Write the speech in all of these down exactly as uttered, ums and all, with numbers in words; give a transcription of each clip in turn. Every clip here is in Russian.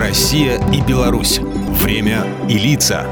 Россия и Беларусь. Время и лица.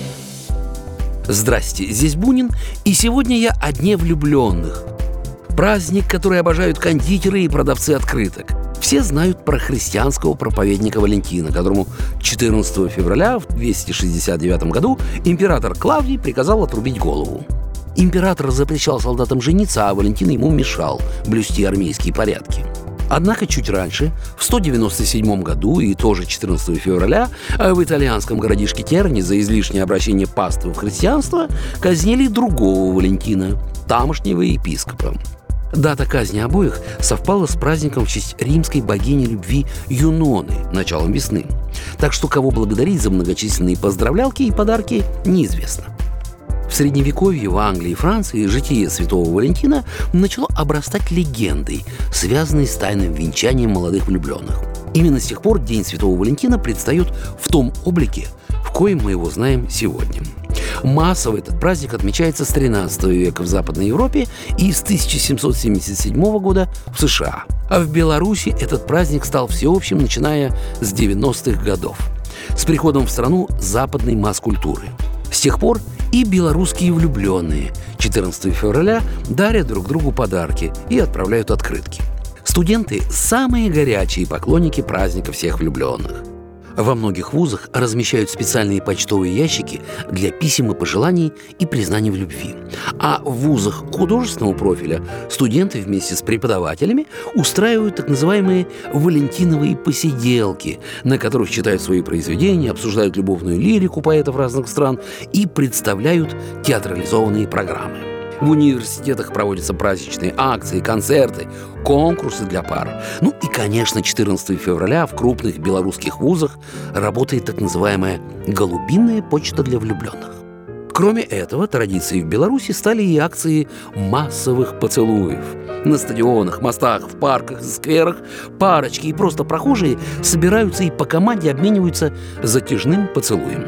Здрасте, здесь Бунин, и сегодня я о Дне влюбленных. Праздник, который обожают кондитеры и продавцы открыток. Все знают про христианского проповедника Валентина, которому четырнадцатого февраля в двести шестьдесят девятом году император Клавдий приказал отрубить голову. Император запрещал солдатам жениться, а Валентин ему мешал блюсти армейские порядки. Однако чуть раньше, в сто девяносто седьмом году и тоже четырнадцатого февраля, в итальянском городишке Терни за излишнее обращение паствы в христианство казнили другого Валентина, тамошнего епископа. Дата казни обоих совпала с праздником в честь римской богини любви Юноны, началом весны. Так что кого благодарить за многочисленные поздравлялки и подарки неизвестно. В Средневековье в Англии и Франции житие святого Валентина начало обрастать легендой, связанной с тайным венчанием молодых влюбленных. Именно с тех пор День Святого Валентина предстает в том облике, в коем мы его знаем сегодня. Массово этот праздник отмечается с тринадцатого века в Западной Европе и с тысяча семьсот семьдесят седьмого года в США. А в Беларуси этот праздник стал всеобщим, начиная с девяностых годов, с приходом в страну западной масс-культуры. С тех пор и белорусские влюбленные четырнадцатого февраля дарят друг другу подарки и отправляют открытки. Студенты – самые горячие поклонники праздника всех влюбленных. Во многих вузах размещают специальные почтовые ящики для писем и пожеланий и признаний в любви. А в вузах художественного профиля студенты вместе с преподавателями устраивают так называемые валентиновые посиделки, на которых читают свои произведения, обсуждают любовную лирику поэтов разных стран и представляют театрализованные программы. В университетах проводятся праздничные акции, концерты, конкурсы для пар. Ну и, конечно, четырнадцатого февраля в крупных белорусских вузах работает так называемая «голубиная почта для влюбленных». Кроме этого, традицией в Беларуси стали и акции массовых поцелуев. На стадионах, мостах, в парках, скверах парочки и просто прохожие собираются и по команде обмениваются затяжным поцелуем.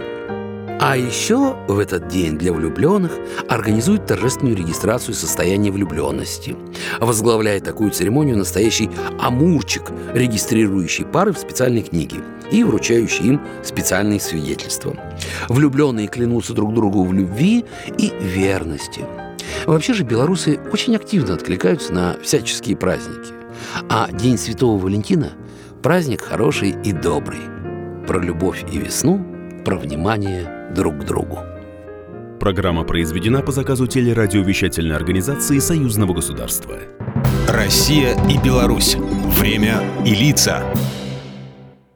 А еще в этот день для влюбленных организуют торжественную регистрацию состояния влюбленности. Возглавляет такую церемонию настоящий амурчик, регистрирующий пары в специальной книге и вручающий им специальные свидетельства. Влюбленные клянутся друг другу в любви и верности. Вообще же белорусы очень активно откликаются на всяческие праздники. А День Святого Валентина – праздник хороший и добрый. Про любовь и весну, про внимание друг к другу. Программа произведена по заказу телерадиовещательной организации Союзного государства. Россия и Беларусь. Время и лица.